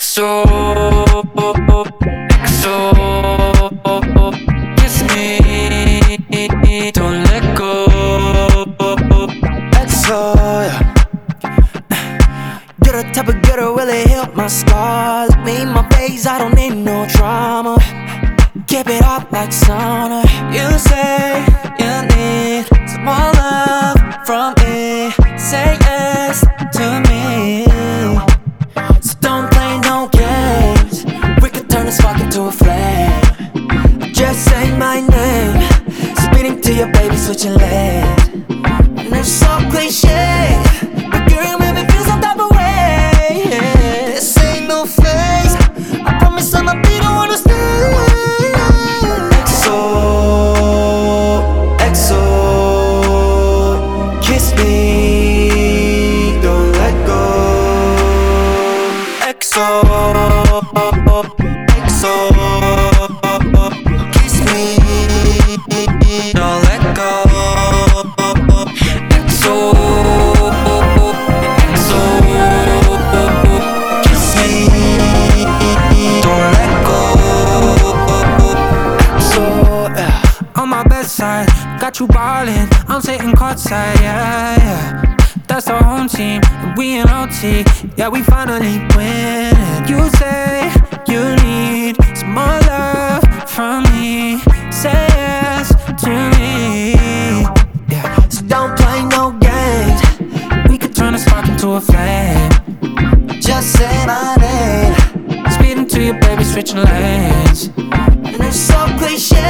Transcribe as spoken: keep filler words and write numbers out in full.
X O, X O, kiss me, don't let go. X O, yeah. You're the type of girl to really help my scars. Look me in my face, I don't need no drama. Keep it up like sauna. You say you need some more love from me. Say yes to me. So don't play no games. We could turn this spark into a flame. Just say my name. Speeding to your baby, switching lanes. And it's so cliche, but girl, you make me feel some type of way. This ain't no phase. I promise I'ma be the one to stay. X O, X O, kiss me, don't let go. X O, X O, kiss me, don't let go. X O, X O, kiss me, don't let go. X O, yeah. On my bedside, got you ballin', I'm sitting courtside, yeah, yeah. That's the home team, and we in O T, yeah, we finally win. You say you need some more love from me. Say yes to me, yeah. So don't play no games. We could turn a spark into a flame. Just say my name. Speeding to your baby, switching lanes. And it's so cliche,